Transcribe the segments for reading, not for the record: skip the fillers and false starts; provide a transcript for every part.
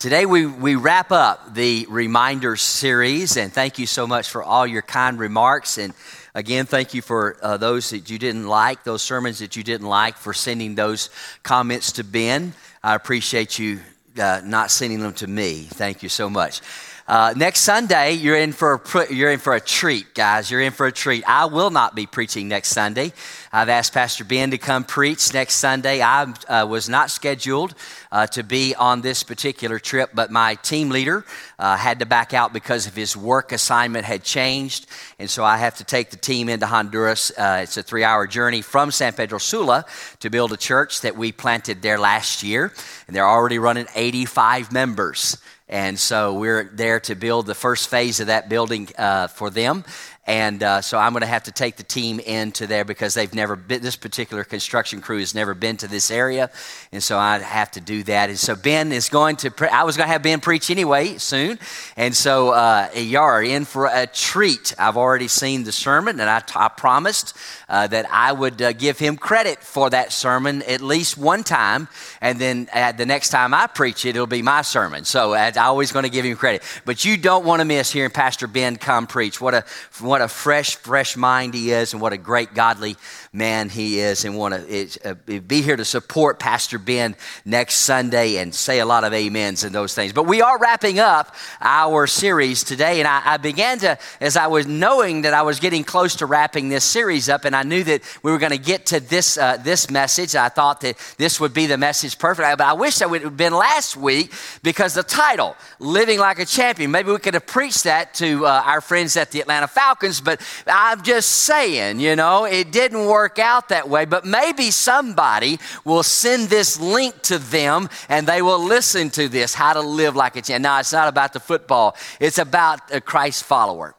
Today we wrap up the Reminder series, and thank you so much for all your kind remarks. And again, thank you for those that you didn't like, those sermons that you didn't like, for sending those comments to Ben. I appreciate you not sending them to me. Thank you so much. Next Sunday, you're in for a treat, guys. You're in for a treat. I will not be preaching next Sunday. I've asked Pastor Ben to come preach next Sunday. I was not scheduled to be on this particular trip, but my team leader had to back out because of his work assignment had changed, and so I have to take the team into Honduras. It's a 3-hour journey from San Pedro Sula to build a church that we planted there last year, and they're already running 85 members. And so we're there to build the first phase of that building for them. And so I'm going to have to take the team into there because they've never been, this particular construction crew has never been to this area. And so I have to do that. And so Ben is going to, I was going to have Ben preach anyway soon. And so you are in for a treat. I've already seen the sermon, and I promised that I would give him credit for that sermon at least one time. And then the next time I preach it, it'll be my sermon. So I'm always going to give him credit. But you don't want to miss hearing Pastor Ben come preach. What a fresh mind he is, and what a great godly man he is, and want to be here to support Pastor Ben next Sunday and say a lot of amens and those things. But we are wrapping up our series today, and I began to, as I was knowing that I was getting close to wrapping this series up, and I knew that we were going to get to this message. I thought that this would be the message perfect, but I wish that would have been last week because the title, Living Like a Champion, maybe we could have preached that to our friends at the Atlanta Falcons, but I'm just saying, it didn't work out that way. But maybe somebody will send this link to them and they will listen to this, how to live like a champion. No, it's not about the football. It's about a Christ follower.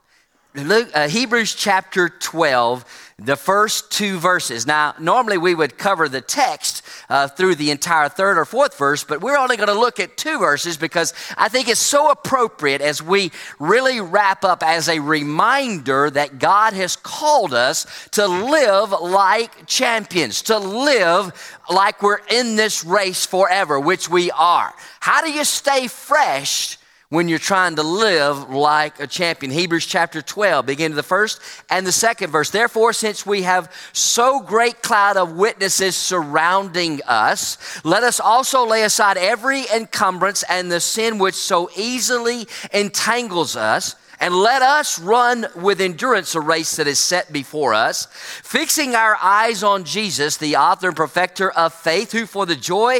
Hebrews chapter 12, the first 2 verses. Now, normally we would cover the text through the entire 3rd or 4th verse, but we're only going to look at 2 verses because I think it's so appropriate as we really wrap up as a reminder that God has called us to live like champions, to live like we're in this race forever, which we are. How do you stay fresh when you're trying to live like a champion? Hebrews chapter 12, beginning the 1st and the 2nd verse. Therefore, since we have so great cloud of witnesses surrounding us, let us also lay aside every encumbrance and the sin which so easily entangles us, and let us run with endurance a race that is set before us, fixing our eyes on Jesus, the author and perfecter of faith, who for the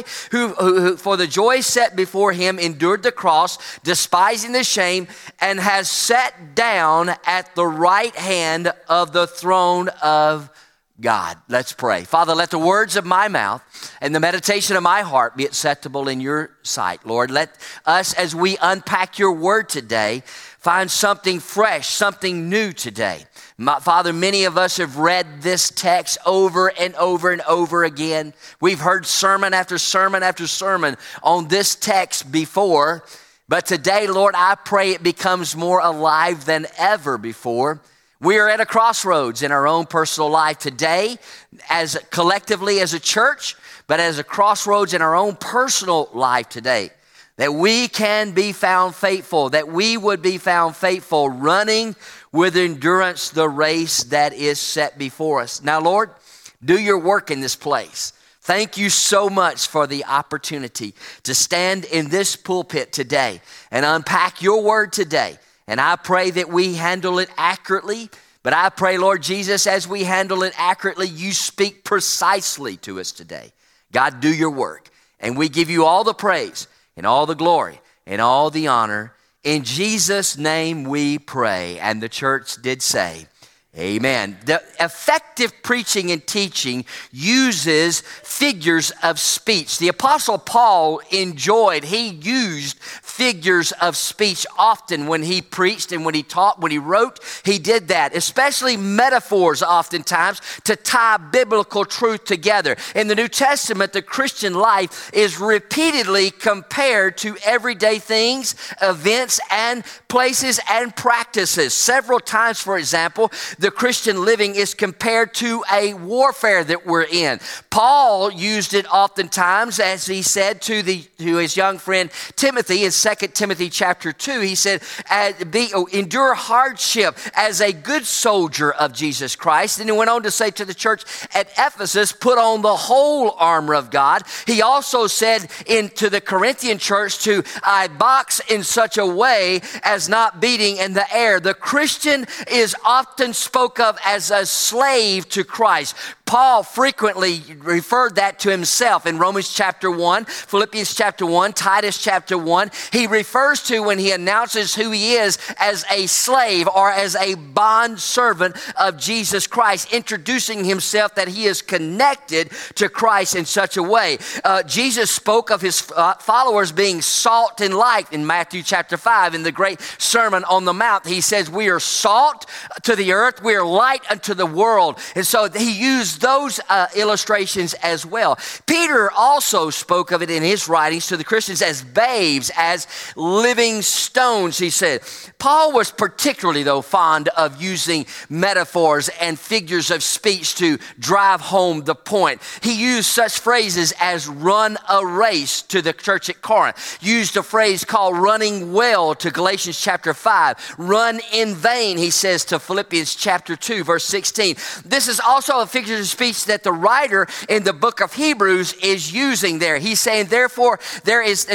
joy set before him endured the cross, despising the shame, and has sat down at the right hand of the throne of God. Let's pray. Father, let the words of my mouth and the meditation of my heart be acceptable in your sight. Lord, let us, as we unpack your word today, find something fresh, something new today. Father, many of us have read this text over and over and over again. We've heard sermon after sermon after sermon on this text before. But today, Lord, I pray it becomes more alive than ever before. We are at a crossroads in our own personal life today, as collectively as a church, but as a crossroads in our own personal life today. That we can be found faithful, that we would be found faithful, running with endurance the race that is set before us. Now, Lord, do your work in this place. Thank you so much for the opportunity to stand in this pulpit today and unpack your word today. And I pray that we handle it accurately. But I pray, Lord Jesus, as we handle it accurately, you speak precisely to us today. God, do your work. And we give you all the praise and all the glory and all the honor. In Jesus' name we pray. And the church did say, amen. The effective preaching and teaching uses figures of speech. The Apostle Paul he used figures of speech often when he preached and when he taught, when he wrote. He did that, especially metaphors oftentimes to tie biblical truth together. In the New Testament, the Christian life is repeatedly compared to everyday things, events, and places and practices. Several times, for example, the Christian living is compared to a warfare that we're in. Paul used it oftentimes, as he said to his young friend Timothy in 2 Timothy chapter 2. He said, endure hardship as a good soldier of Jesus Christ. And he went on to say to the church at Ephesus, put on the whole armor of God. He also said to the Corinthian church to box in such a way as not beating in the air. The Christian is often spoke of as a slave to Christ. Paul frequently referred that to himself in Romans chapter 1, Philippians chapter 1, Titus chapter 1. He refers to when he announces who he is as a slave or as a bond servant of Jesus Christ, introducing himself that he is connected to Christ in such a way. Jesus spoke of his followers being salt and light in Matthew chapter 5 in the great Sermon on the Mount. He says we are salt to the earth, we are light unto the world. And so he used those illustrations as well. Peter also spoke of it in his writings to the Christians as babes, as living stones, he said. Paul was particularly, though, fond of using metaphors and figures of speech to drive home the point. He used such phrases as run a race to the church at Corinth, used a phrase called running well to Galatians chapter 5, run in vain, he says to Philippians chapter 2, verse 16. This is also a figure of speech that the writer in the book of Hebrews is using there. He's saying, therefore, there is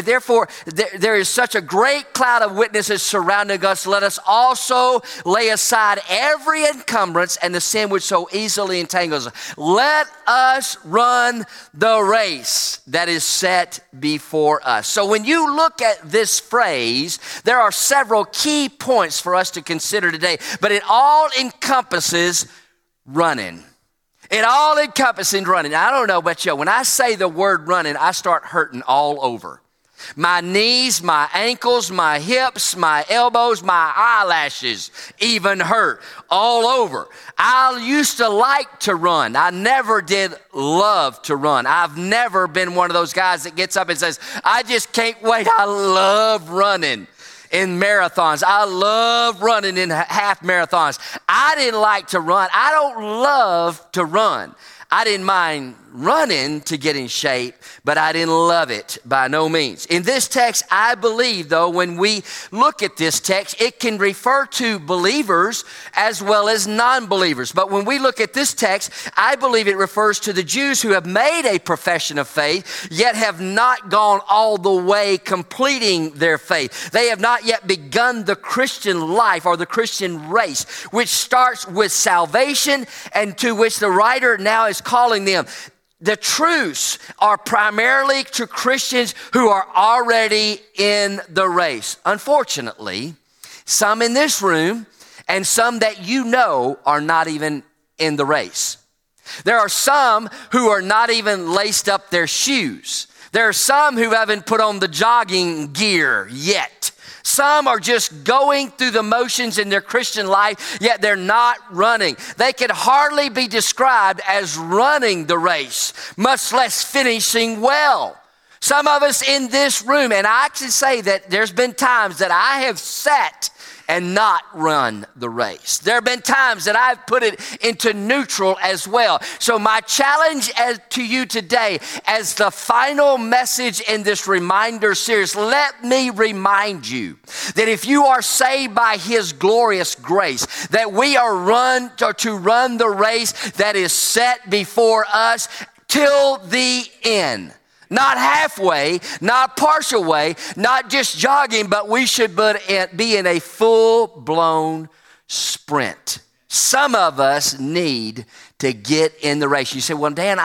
such a great cloud of witnesses surrounding us. Let us also lay aside every encumbrance and the sin which so easily entangles us. Let us run the race that is set before us. So when you look at this phrase, there are several key points for us to consider today, but it all encompasses running. It all encompasses running. I don't know about you, when I say the word running, I start hurting all over. My knees, my ankles, my hips, my elbows, my eyelashes even hurt all over. I used to like to run. I never did love to run. I've never been one of those guys that gets up and says, I just can't wait. I love running in marathons. I love running in half marathons. I didn't like to run. I don't love to run. I didn't mind running to get in shape, but I didn't love it by no means. In this text, I believe, though, when we look at this text, it can refer to believers as well as non-believers. But when we look at this text, I believe it refers to the Jews who have made a profession of faith, yet have not gone all the way completing their faith. They have not yet begun the Christian life or the Christian race, which starts with salvation and to which the writer now is calling them. The truths are primarily to Christians who are already in the race. Unfortunately, some in this room and some that you know are not even in the race. There are some who are not even laced up their shoes. There are some who haven't put on the jogging gear yet. Some are just going through the motions in their Christian life, yet they're not running. They can hardly be described as running the race, much less finishing well. Some of us in this room, and I can say that there's been times that I have sat and not run the race. There have been times that I've put it into neutral as well. So my challenge to you today, as the final message in this reminder series, let me remind you that if you are saved by His glorious grace, that we are to run the race that is set before us till the end. Not halfway, not partial way, not just jogging, but we should be in a full-blown sprint. Some of us need to get in the race. You say, well, Dan,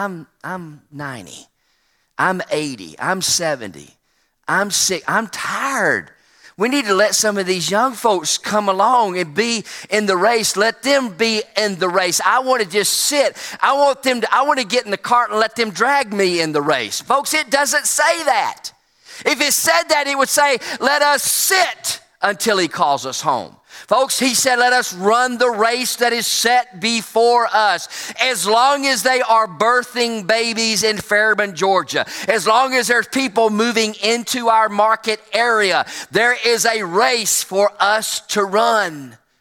I'm 90. I'm 80. I'm 70. I'm sick. I'm tired. We need to let some of these young folks come along and be in the race. Let them be in the race. I want to just sit. I want to get in the cart and let them drag me in the race. Folks, it doesn't say that. If it said that, it would say, let us sit until He calls us home. Folks, He said, let us run the race that is set before us. As long as they are birthing babies in Fairburn, Georgia, as long as there's people moving into our market area, there is a race for us to run.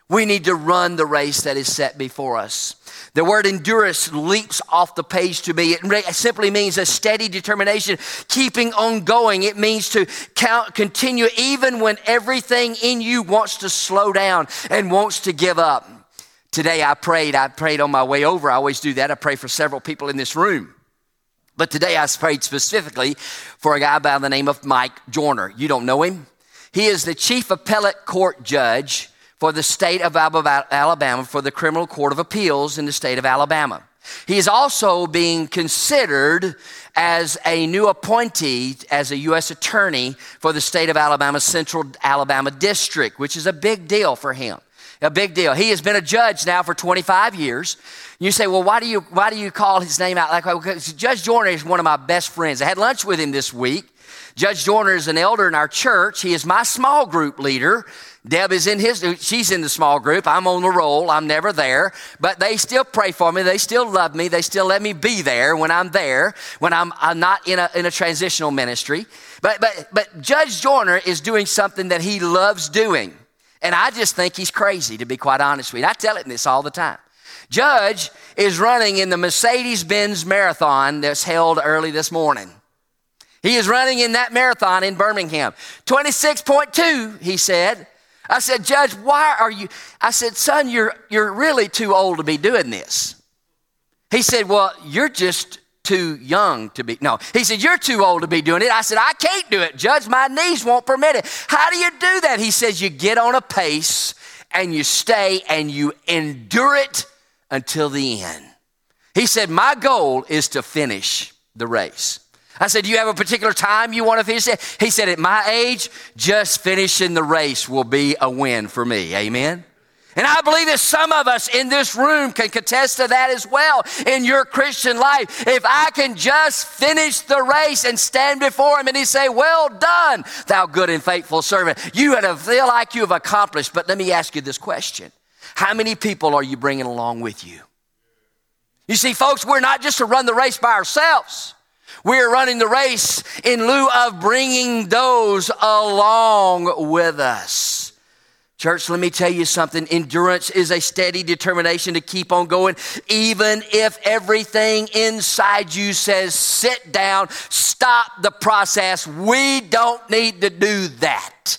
We need to run the race that is set before us. The word endurance leaps off the page to me. It simply means a steady determination, keeping on going. It means to continue even when everything in you wants to slow down and wants to give up. Today I prayed on my way over. I always do that. I pray for several people in this room. But today I prayed specifically for a guy by the name of Mike Joyner. You don't know him? He is the chief appellate court judge for the state of Alabama, for the Criminal Court of Appeals in the state of Alabama. He is also being considered as a new appointee as a U.S. attorney for the state of Alabama's Central Alabama District, which is a big deal for him. A big deal. He has been a judge now for 25 years. You say, well, why do you call his name out? Because Judge Joyner is one of my best friends. I had lunch with him this week. Judge Joyner is an elder in our church. He is my small group leader. Deb is she's in the small group. I'm on the roll. I'm never there. But they still pray for me. They still love me. They still let me be there when I'm there, when I'm not in a transitional ministry. But Judge Joyner is doing something that he loves doing. And I just think he's crazy, to be quite honest with you. I tell him this all the time. Judge is running in the Mercedes-Benz Marathon that's held early this morning. He is running in that marathon in Birmingham. 26.2, he said. I said, Judge, why are you? I said, son, you're really too old to be doing this. He said, well, you're just too young to be. No, he said, you're too old to be doing it. I said, I can't do it, Judge. My knees won't permit it. How do you do that? He says, you get on a pace and you stay and you endure it until the end. He said, my goal is to finish the race. I said, do you have a particular time you want to finish it? He said, at my age, just finishing the race will be a win for me. Amen? And I believe that some of us in this room can contest to that as well in your Christian life. If I can just finish the race and stand before him and he say, well done, thou good and faithful servant. You ought to feel like you have accomplished. But let me ask you this question. How many people are you bringing along with you? You see, folks, we're not just to run the race by ourselves. We're running the race in lieu of bringing those along with us. Church, let me tell you something. Endurance is a steady determination to keep on going, even if everything inside you says, sit down, stop the process. We don't need to do that.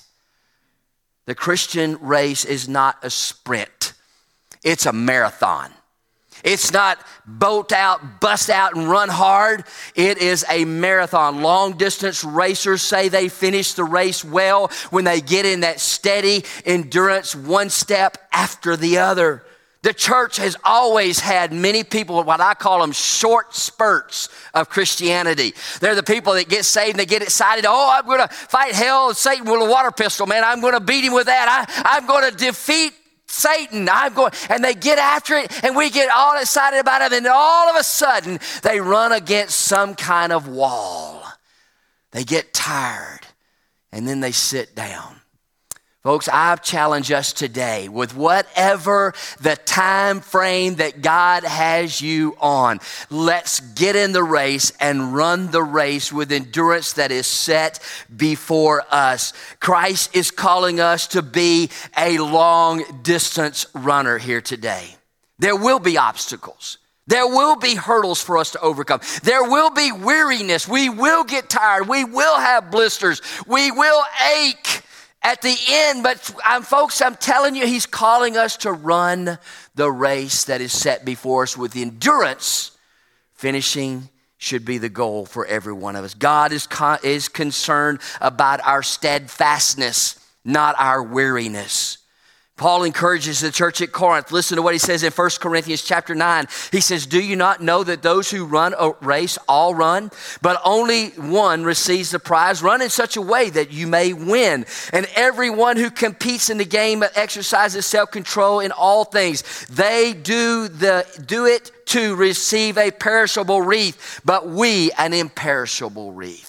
The Christian race is not a sprint. It's a marathon. It's not bolt out, bust out, and run hard. It is a marathon. Long-distance racers say they finish the race well when they get in that steady endurance, one step after the other. The church has always had many people, what I call them short spurts of Christianity. They're the people that get saved and they get excited. Oh, I'm going to fight hell and Satan with a water pistol, man. I'm going to beat him with that. I'm going to defeat Satan, and they get after it, and we get all excited about it, and then all of a sudden, they run against some kind of wall. They get tired, and then they sit down. Folks, I challenge us today with whatever the time frame that God has you on. Let's get in the race and run the race with endurance that is set before us. Christ is calling us to be a long distance runner here today. There will be obstacles. There will be hurdles for us to overcome. There will be weariness. We will get tired. We will have blisters. We will ache at the end, but folks, I'm telling you, he's calling us to run the race that is set before us with endurance. Finishing should be the goal for every one of us. God is concerned about our steadfastness, not our weariness. Paul encourages the church at Corinth. Listen to what he says in 1 Corinthians chapter 9. He says, do you not know that those who run a race all run, but only one receives the prize? Run in such a way that you may win. And everyone who competes in the game exercises self-control in all things. They do it to receive a perishable wreath, but we an imperishable wreath.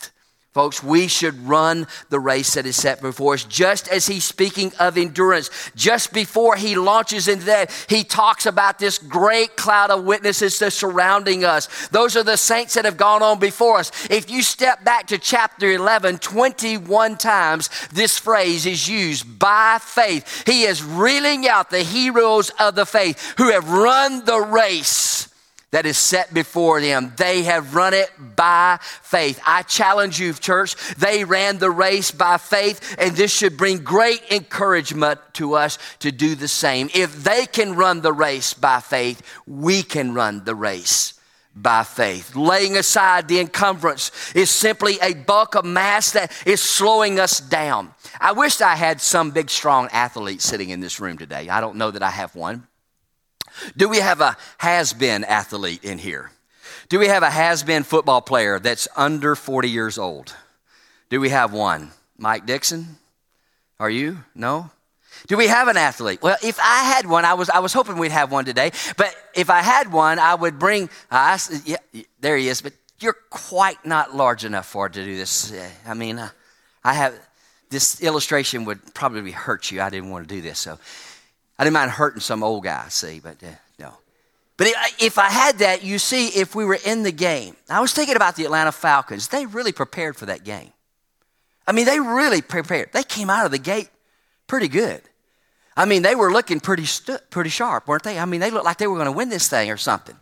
Folks, we should run the race that is set before us, just as he's speaking of endurance. Just before he launches into that, he talks about this great cloud of witnesses that's surrounding us. Those are the saints that have gone on before us. If you step back to chapter 11, 21 times this phrase is used, by faith. He is reeling out the heroes of the faith who have run the race that is set before them. They have run it by faith. I challenge you, church, they ran the race by faith, and this should bring great encouragement to us to do the same. If they can run the race by faith, we can run the race by faith. Laying aside the encumbrance is simply a bulk of mass that is slowing us down. I wish I had some big, strong athlete sitting in this room today. I don't know that I have one. Do we have a has-been athlete in here? Do we have a has-been football player that's under 40 years old? Do we have one? Mike Dixon? Are you? No? Do we have an athlete? Well, if I had one, I was hoping we'd have one today. But if I had one, I would bring, yeah, there he is, but you're quite not large enough for it to do this. I mean, this illustration would probably hurt you. I didn't want to do this, so I didn't mind hurting some old guy, see, but no. But if I had that, you see, if we were in the game, I was thinking about the Atlanta Falcons. They really prepared for that game. I mean, they really prepared. They came out of the gate pretty good. I mean, they were looking pretty sharp, weren't they? I mean, they looked like they were going to win this thing or something.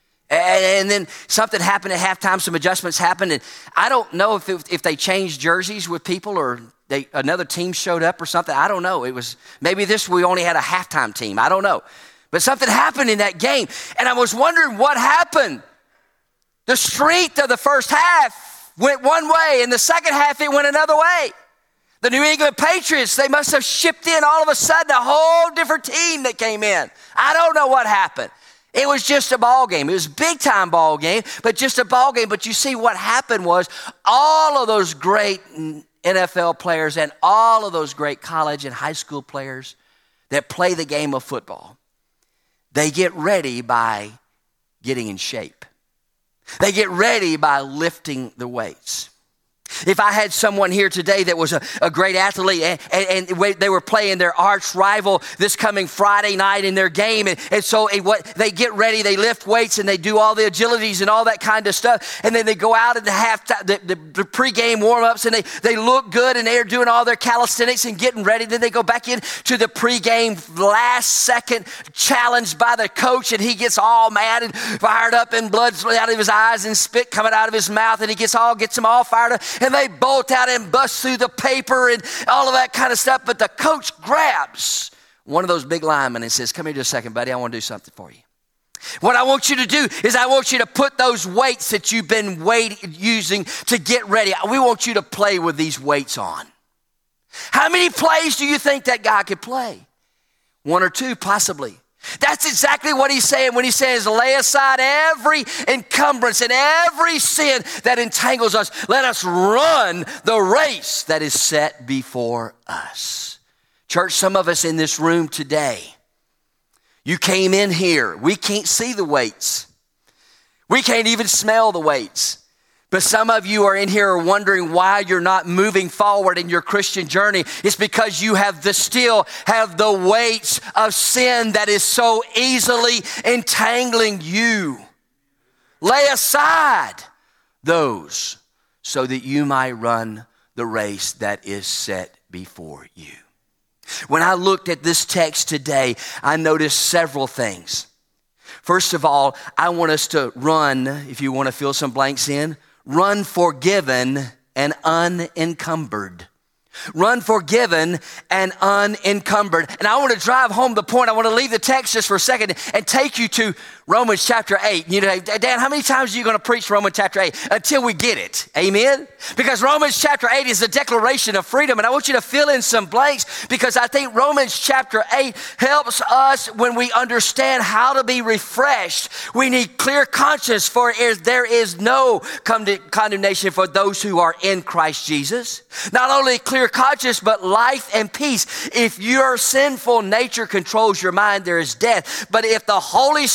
And then something happened at halftime, some adjustments happened, and I don't know if they changed jerseys with people or another team showed up or something. I don't know. It was maybe we only had a halftime team. I don't know. But something happened in that game, and I was wondering what happened. The strength of the first half went one way, and the second half it went another way. The New England Patriots, they must have shipped in all of a sudden a whole different team that came in. I don't know what happened. It was just a ball game. It was a big-time ball game, but just a ball game. But you see what happened was all of those great NFL players and all of those great college and high school players that play the game of football, they get ready by getting in shape. They get ready by lifting the weights. If I had someone here today that was a great athlete and they were playing their arch rival this coming Friday night in their game, and so they get ready, they lift weights and they do all the agilities and all that kind of stuff, and then they go out in the halftime, the pregame warm-ups, and they look good and they're doing all their calisthenics and getting ready. Then they go back into the pregame last second challenge by the coach, and he gets all mad and fired up and blood's out of his eyes and spit coming out of his mouth, and he gets them all fired up. And they bolt out and bust through the paper and all of that kind of stuff. But the coach grabs one of those big linemen and says, "Come here just a second, buddy. I want to do something for you. What I want you to do is I want you to put those weights that you've been using to get ready. We want you to play with these weights on." How many plays do you think that guy could play? One or two, possibly. That's exactly what he's saying when he says, lay aside every encumbrance and every sin that entangles us. Let us run the race that is set before us. Church, some of us in this room today, you came in here. We can't see the weights. We can't even smell the weights. But some of you are in here wondering why you're not moving forward in your Christian journey. It's because you still have the weights of sin that is so easily entangling you. Lay aside those so that you might run the race that is set before you. When I looked at this text today, I noticed several things. First of all, I want us to run, if you want to fill some blanks in, run forgiven and unencumbered. Run forgiven and unencumbered. And I want to drive home the point. I want to leave the text just for a second and take you to Romans chapter 8. You know, Dan, how many times are you going to preach Romans chapter 8 until we get it? Amen? Because Romans chapter 8 is a declaration of freedom. And I want you to fill in some blanks because I think Romans chapter 8 helps us when we understand how to be refreshed. We need clear conscience, for there is no condemnation for those who are in Christ Jesus. Not only clear conscience, but life and peace. If your sinful nature controls your mind, there is death. But if the Holy Spirit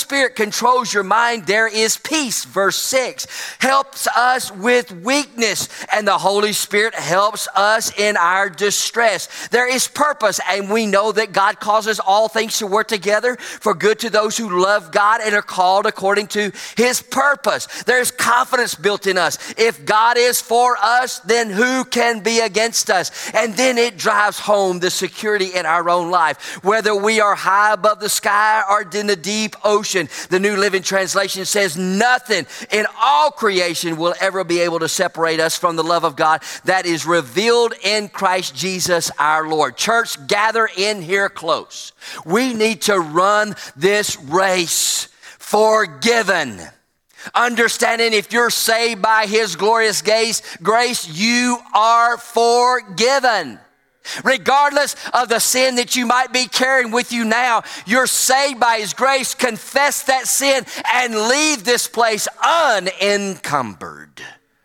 controls your mind, there is peace. Verse 6 helps us with weakness, and the Holy Spirit helps us in our distress. There is purpose, and we know that God causes all things to work together for good to those who love God and are called according to his purpose. There's confidence built in us. If God is for us, then who can be against us? And then it drives home the security in our own life. Whether we are high above the sky or in the deep ocean, the New Living Translation says nothing in all creation will ever be able to separate us from the love of God that is revealed in Christ Jesus our Lord. Church, gather in here close. We need to run this race forgiven. Understanding if you're saved by his glorious grace, you are forgiven. Regardless of the sin that you might be carrying with you now, you're saved by his grace. Confess that sin and leave this place unencumbered.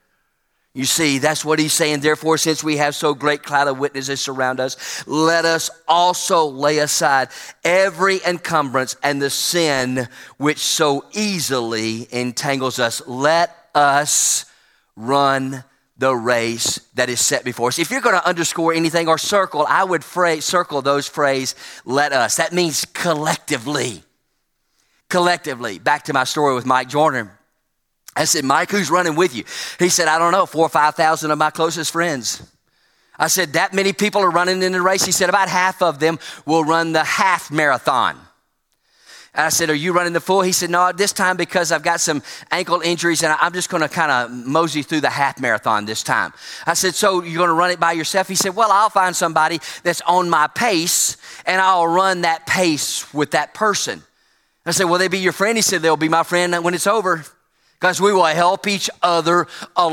You see, that's what he's saying. Therefore, since we have so great cloud of witnesses surround us, let us also lay aside every encumbrance and the sin which so easily entangles us. Let us run the race that is set before us. If you're going to underscore anything or circle, I would circle those phrase, let us. That means collectively. Collectively. Back to my story with Mike Jordan. I said, Mike, who's running with you? He said, I don't know, 4,000 or 5,000 of my closest friends. I said, that many people are running in the race? He said, about half of them will run the half marathon. And I said, are you running the full? He said, no, this time because I've got some ankle injuries and I'm just going to kind of mosey through the half marathon this time. I said, so you're going to run it by yourself? He said, well, I'll find somebody that's on my pace and I'll run that pace with that person. I said, will they be your friend? He said, they'll be my friend when it's over. Because we will help each other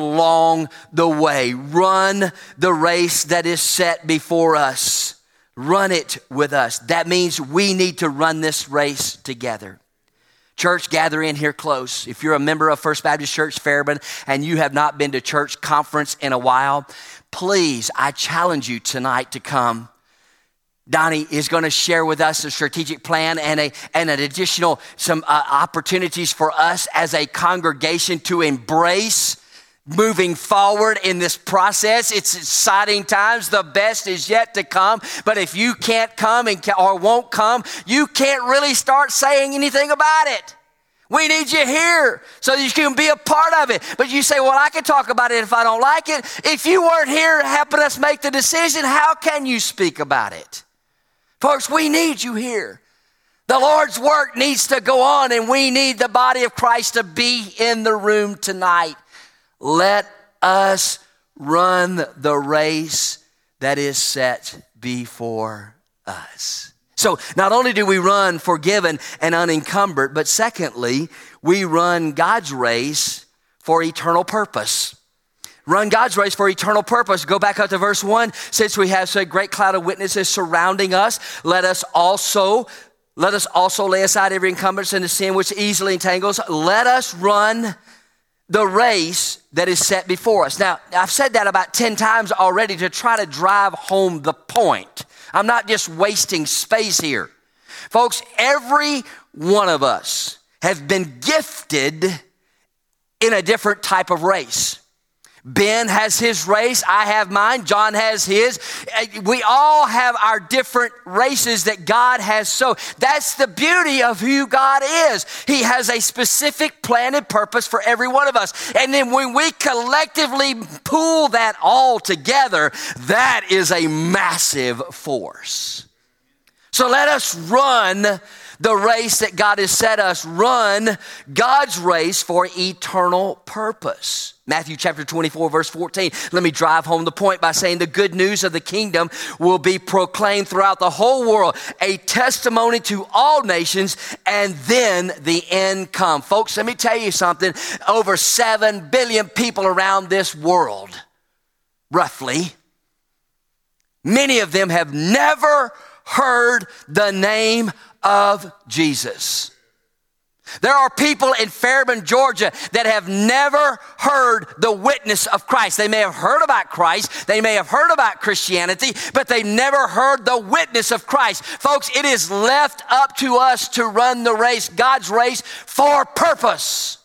along the way. Run the race that is set before us. Run it with us. That means we need to run this race together. Church, gather in here close. If you're a member of First Baptist Church Fairburn and you have not been to church conference in a while, please, I challenge you tonight to come. Donnie is going to share with us a strategic plan and an additional some opportunities for us as a congregation to embrace moving forward in this process. It's exciting times. The best is yet to come. But if you can't come or won't come, you can't really start saying anything about it. We need you here so that you can be a part of it. But you say, well, I can talk about it if I don't like it. If you weren't here helping us make the decision, how can you speak about it? Folks, we need you here. The Lord's work needs to go on, and we need the body of Christ to be in the room tonight. Let us run the race that is set before us. So not only do we run forgiven and unencumbered, but secondly, we run God's race for eternal purpose. Run God's race for eternal purpose. Go back up to verse 1. Since we have such a great cloud of witnesses surrounding us, let us also lay aside every encumbrance and the sin which easily entangles. Let us run the race that is set before us. Now, I've said that about 10 times already to try to drive home the point. I'm not just wasting space here. Folks, every one of us has been gifted in a different type of race. Ben has his race. I have mine. John has his. We all have our different races that God has. So that's the beauty of who God is. He has a specific plan and purpose for every one of us. And then when we collectively pool that all together, that is a massive force. So let us run the race that God has set us. Run God's race for eternal purpose. Matthew chapter 24, verse 14. Let me drive home the point by saying the good news of the kingdom will be proclaimed throughout the whole world, a testimony to all nations, and then the end come. Folks, let me tell you something. Over 7 billion people around this world, roughly, many of them have never heard the name of Jesus. There are people in Fairburn, Georgia that have never heard the witness of Christ. They may have heard about Christ. They may have heard about Christianity, but they never heard the witness of Christ. Folks, it is left up to us to run the race, God's race, for purpose.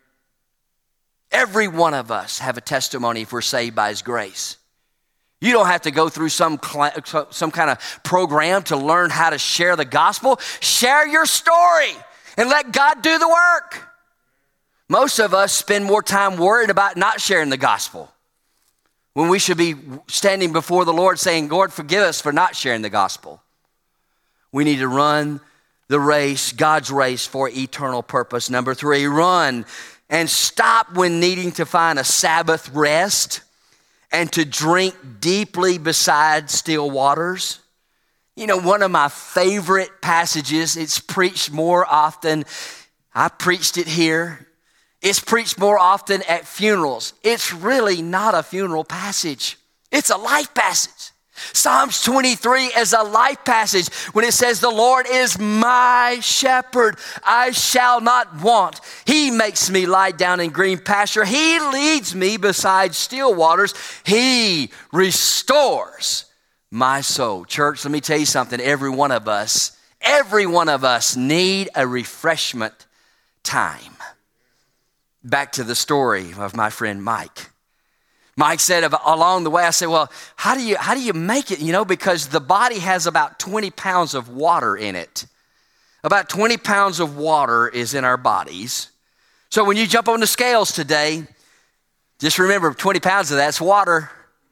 Every one of us have a testimony if we're saved by His grace. You don't have to go through some kind of program to learn how to share the gospel. Share your story. And let God do the work. Most of us spend more time worried about not sharing the gospel when we should be standing before the Lord saying, Lord, forgive us for not sharing the gospel. We need to run the race, God's race, for eternal purpose. Number 3, run and stop when needing to find a Sabbath rest and to drink deeply beside still waters. You know, one of my favorite passages, it's preached more often. I preached it here. It's preached more often at funerals. It's really not a funeral passage. It's a life passage. Psalms 23 is a life passage when it says, the Lord is my shepherd. I shall not want. He makes me lie down in green pasture. He leads me beside still waters. He restores my soul. Church, let me tell you something. Every one of us need a refreshment time. Back to the story of my friend Mike. Mike said along the way, I said, well, how do you make it? You know, because the body has about 20 pounds of water in it. About 20 pounds of water is in our bodies. So when you jump on the scales today, just remember 20 pounds of that's water.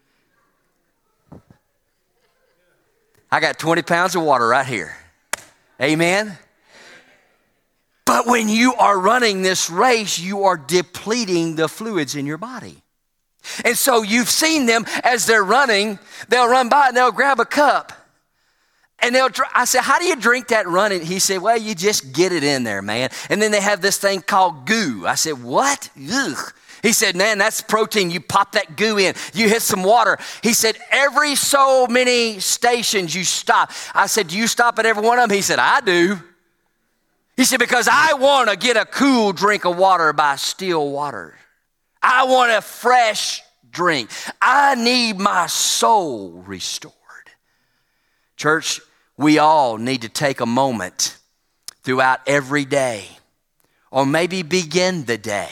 I got 20 pounds of water right here. Amen? But when you are running this race, you are depleting the fluids in your body. And so you've seen them as they're running, they'll run by and they'll grab a cup. And I said, how do you drink that running? He said, well, you just get it in there, man. And then they have this thing called goo. I said, what? Ugh. He said, man, that's protein. You pop that goo in. You hit some water. He said, every so many stations you stop. I said, do you stop at every one of them? He said, I do. He said, because I want to get a cool drink of water by still water. I want a fresh drink. I need my soul restored. Church, we all need to take a moment throughout every day, or maybe begin the day,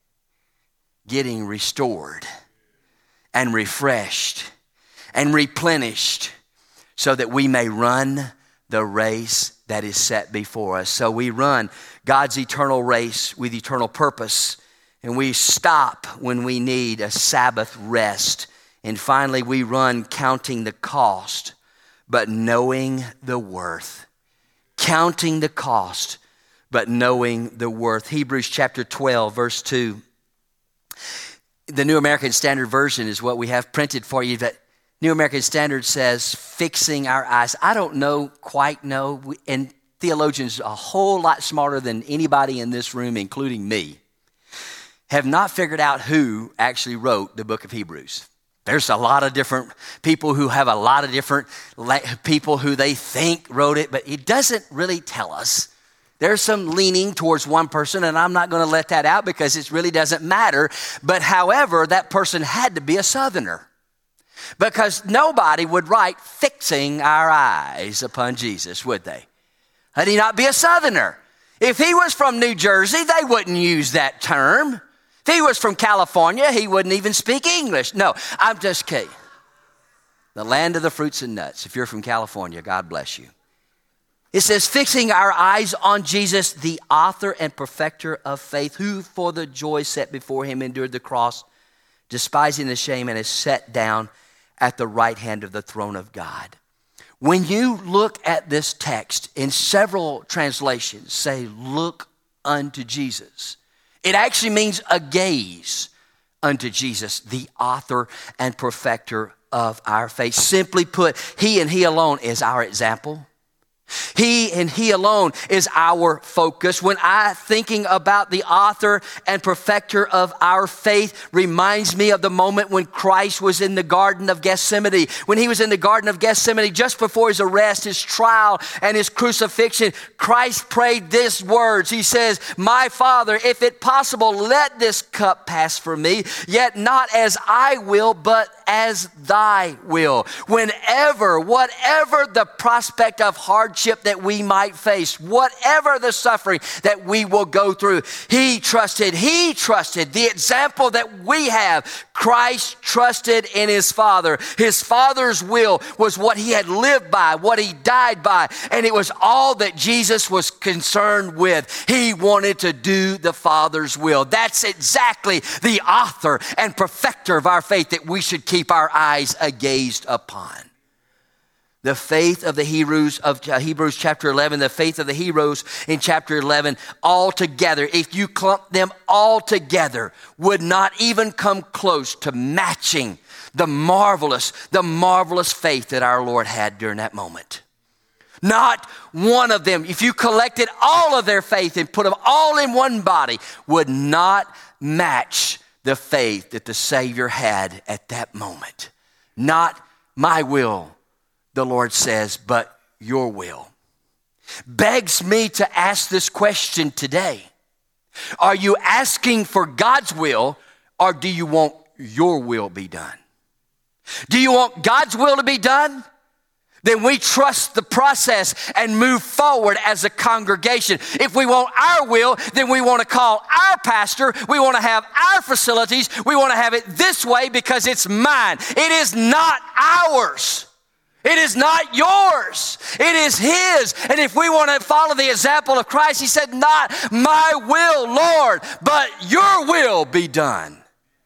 getting restored and refreshed and replenished so that we may run the race that is set before us. So we run God's eternal race with eternal purpose, and we stop when we need a Sabbath rest. And finally, we run counting the cost, but knowing the worth. Counting the cost, but knowing the worth. Hebrews chapter 12, verse 2. The New American Standard Version is what we have printed for you. That New American Standard says, fixing our eyes. I don't quite know, and theologians a whole lot smarter than anybody in this room, including me, have not figured out who actually wrote the book of Hebrews. There's a lot of different people who have a lot of different people who they think wrote it, but it doesn't really tell us. There's some leaning towards one person, and I'm not going to let that out because it really doesn't matter. But however, that person had to be a Southerner, because nobody would write fixing our eyes upon Jesus, would they? Had he not be a Southerner? If he was from New Jersey, they wouldn't use that term. If he was from California, he wouldn't even speak English. No, I'm just kidding. The land of the fruits and nuts. If you're from California, God bless you. It says, fixing our eyes on Jesus, the author and perfecter of faith, who for the joy set before him endured the cross, despising the shame, and is set down at the right hand of the throne of God. When you look at this text, in several translations say, look unto Jesus. It actually means a gaze unto Jesus, the author and perfecter of our faith. Simply put, he and he alone is our example. He and He alone is our focus. When thinking about the author and perfecter of our faith reminds me of the moment when Christ was in the Garden of Gethsemane. When He was in the Garden of Gethsemane, just before His arrest, His trial, and His crucifixion, Christ prayed these words. He says, "My Father, if it possible, let this cup pass from me, yet not as I will, but as Thy will." Whatever the prospect of hardship that we might face, whatever the suffering that we will go through, He trusted the example that we have. Christ trusted in His Father. His Father's will was what He had lived by, what He died by, and it was all that Jesus was concerned with. He wanted to do the Father's will. That's exactly the author and perfecter of our faith that we should keep our eyes gazed upon. The faith of the Hebrews chapter 11, the faith of the heroes in chapter 11, all together, if you clump them all together, would not even come close to matching the marvelous faith that our Lord had during that moment. Not one of them, if you collected all of their faith and put them all in one body, would not match the faith that the Savior had at that moment. Not my will, the Lord says, but your will. Begs me to ask this question today. Are you asking for God's will, or do you want your will be done? Do you want God's will to be done? Then we trust the process and move forward as a congregation. If we want our will, then we want to call our pastor. We want to have our facilities. We want to have it this way because it's mine. It is not ours. It is not yours. It is His. And if we want to follow the example of Christ, He said, "Not my will, Lord, but your will be done."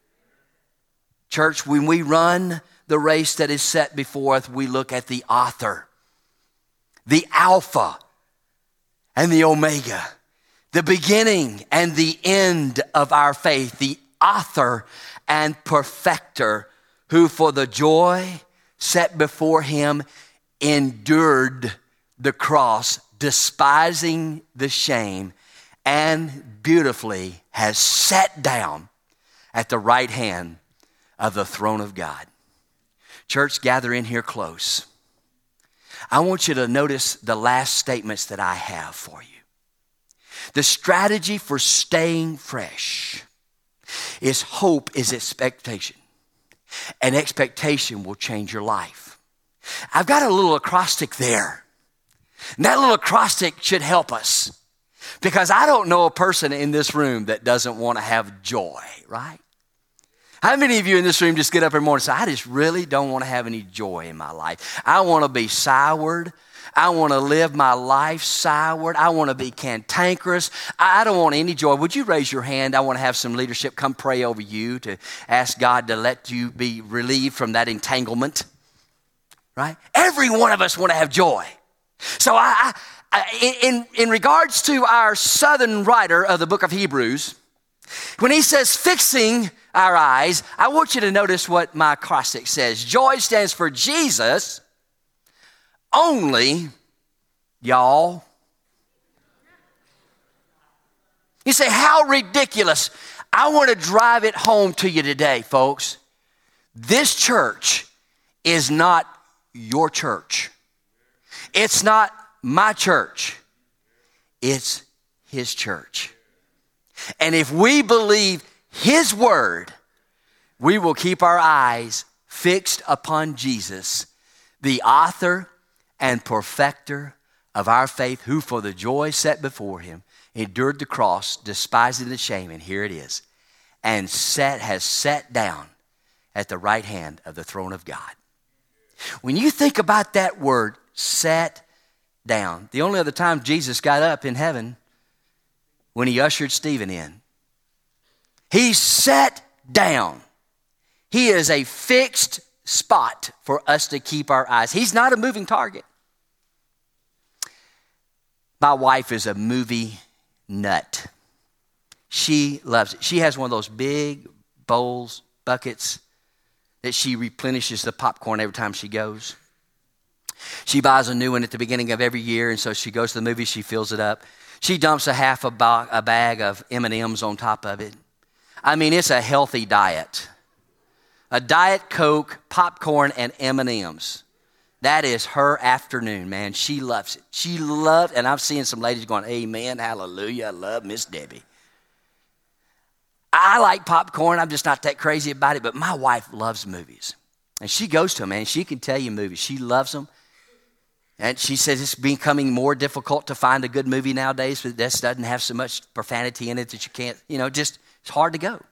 Church, when we run the race that is set before us, we look at the author, the Alpha and the Omega, the beginning and the end of our faith, the author and perfecter, who for the joy set before Him endured the cross, despising the shame, and beautifully has sat down at the right hand of the throne of God. Church, gather in here close. I want you to notice the last statements that I have for you. The strategy for staying fresh is hope is expectation. And expectation will change your life. I've got a little acrostic there. And that little acrostic should help us. Because I don't know a person in this room that doesn't want to have joy, right? How many of you in this room just get up every morning and say, "I just really don't want to have any joy in my life. I want to be soured. I want to live my life soured. I want to be cantankerous. I don't want any joy." Would you raise your hand? I want to have some leadership come pray over you to ask God to let you be relieved from that entanglement, right? Every one of us want to have joy. So in regards to our southern writer of the book of Hebrews, when he says fixing our eyes, I want you to notice what my acrostic says. Joy stands for Jesus only, y'all. You say, how ridiculous. I want to drive it home to you today, folks. This church is not your church. It's not my church. It's His church. And if we believe His word, we will keep our eyes fixed upon Jesus, the author and perfecter of our faith, who for the joy set before Him endured the cross, despising the shame, and here it is, and has sat down at the right hand of the throne of God. When you think about that word, sat down, the only other time Jesus got up in heaven, when He ushered Stephen in. He sat down. He is a fixed spot for us to keep our eyes. He's not a moving target. My wife is a movie nut. She loves it. She has one of those big bowls, buckets, that she replenishes the popcorn every time she goes. She buys a new one at the beginning of every year, and so she goes to the movie, she fills it up. She dumps a bag of M&Ms on top of it. I mean, it's a healthy diet. A Diet Coke, popcorn, and M&Ms. That is her afternoon, man. She loves it. And I'm seeing some ladies going, amen, hallelujah, I love Miss Debbie. I like popcorn. I'm just not that crazy about it, but my wife loves movies. And she goes to them, man. She can tell you movies. She loves them. And she says it's becoming more difficult to find a good movie nowadays, but this doesn't have so much profanity in it that you can't, just it's hard to go.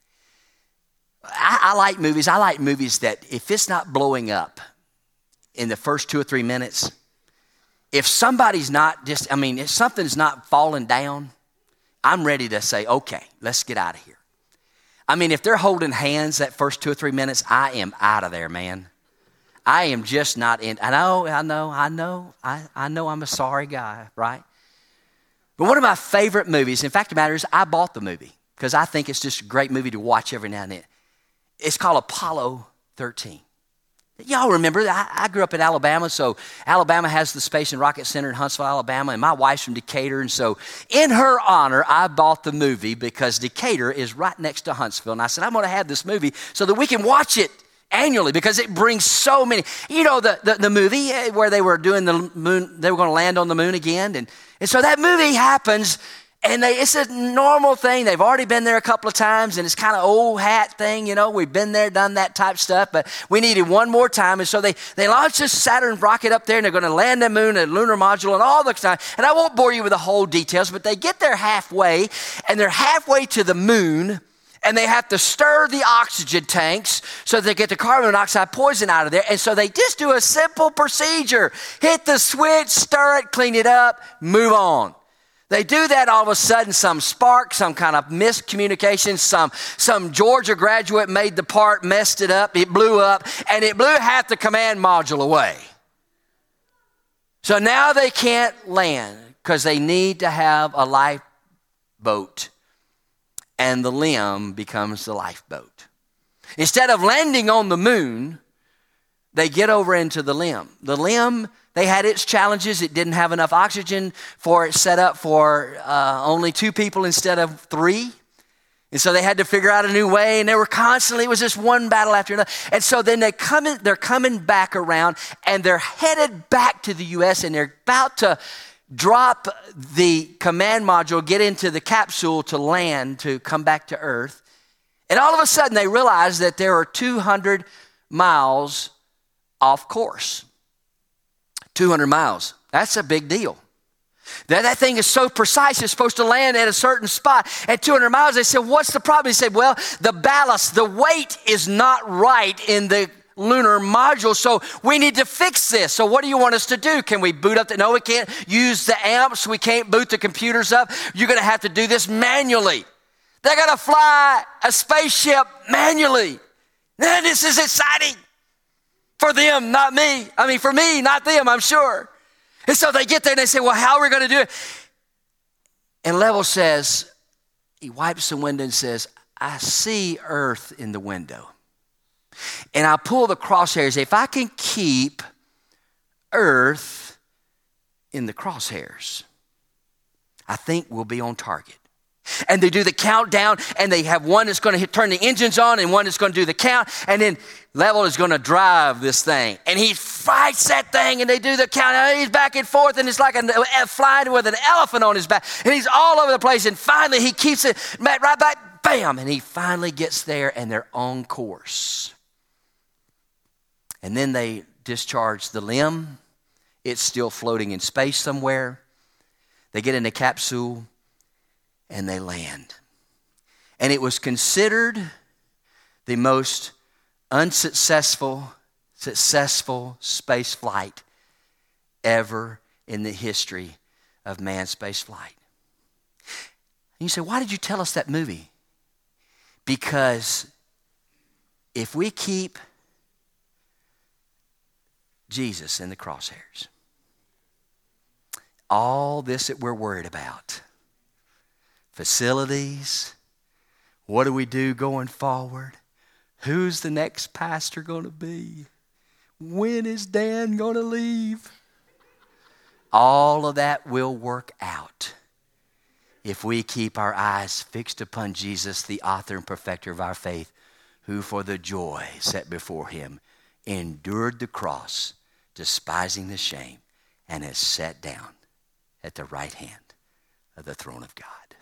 I like movies. I like movies that if it's not blowing up in the first 2 or 3 minutes, if somebody's not if something's not falling down, I'm ready to say, okay, let's get out of here. I mean, if they're holding hands that first 2 or 3 minutes, I am out of there, man. I am just not in. I know I'm a sorry guy, right? But one of my favorite movies, in fact, the matter is I bought the movie because I think it's just a great movie to watch every now and then. It's called Apollo 13. Y'all remember, I grew up in Alabama, so Alabama has the Space and Rocket Center in Huntsville, Alabama, and my wife's from Decatur, and so in her honor, I bought the movie because Decatur is right next to Huntsville, and I said, I'm going to have this movie so that we can watch it annually because it brings so many. The movie where they were doing the moon, they were going to land on the moon again, and so that movie happens. And it's a normal thing. They've already been there a couple of times, and it's kind of old hat thing, We've been there, done that type stuff, but we needed one more time. And so they launched this Saturn rocket up there, and they're going to land the moon, a lunar module, and all the time. And I won't bore you with the whole details, but they get there halfway, and they're halfway to the moon, and they have to stir the oxygen tanks so they get the carbon monoxide poison out of there. And so they just do a simple procedure. Hit the switch, stir it, clean it up, move on. They do that, all of a sudden some spark, some kind of miscommunication, some Georgia graduate made the part, messed it up, it blew up, and it blew half the command module away. So now they can't land because they need to have a lifeboat, and the LEM becomes the lifeboat. Instead of landing on the moon, they get over into the LEM. The LEM, they had its challenges. It didn't have enough oxygen for it set up for only 2 people instead of 3. And so they had to figure out a new way, and it was just one battle after another. And so then they're coming back around, and they're headed back to the U.S., and they're about to drop the command module, get into the capsule to land, to come back to Earth. And all of a sudden they realize that there are 200 miles off course. 200 miles. That's a big deal. That thing is so precise, it's supposed to land at a certain spot. At 200 miles, they said, what's the problem? He said, well, the ballast, the weight is not right in the lunar module, so we need to fix this. So what do you want us to do? Can we boot up no, we can't use the amps. We can't boot the computers up. You're going to have to do this manually. They're going to fly a spaceship manually. Man, this is exciting. For them, not me. I mean, for me, not them, I'm sure. And so they get there and they say, well, how are we going to do it? And Level says, he wipes the window and says, I see Earth in the window. And I pull the crosshairs. If I can keep Earth in the crosshairs, I think we'll be on target. And they do the countdown, and they have one that's going to turn the engines on and one that's going to do the count, and then Level is going to drive this thing. And he fights that thing, and they do the count. He's back and forth, and it's like flying with an elephant on his back. And he's all over the place, and finally he keeps it right back, bam, and he finally gets there, and they're on course. And then they discharge the LEM. It's still floating in space somewhere. They get in the capsule, and they land. And it was considered the most successful space flight ever in the history of manned space flight. And you say, why did you tell us that movie? Because if we keep Jesus in the crosshairs, all this that we're worried about, facilities, what do we do going forward? Who's the next pastor going to be? When is Dan going to leave? All of that will work out if we keep our eyes fixed upon Jesus, the author and perfecter of our faith, who for the joy set before him endured the cross, despising the shame, and has sat down at the right hand of the throne of God.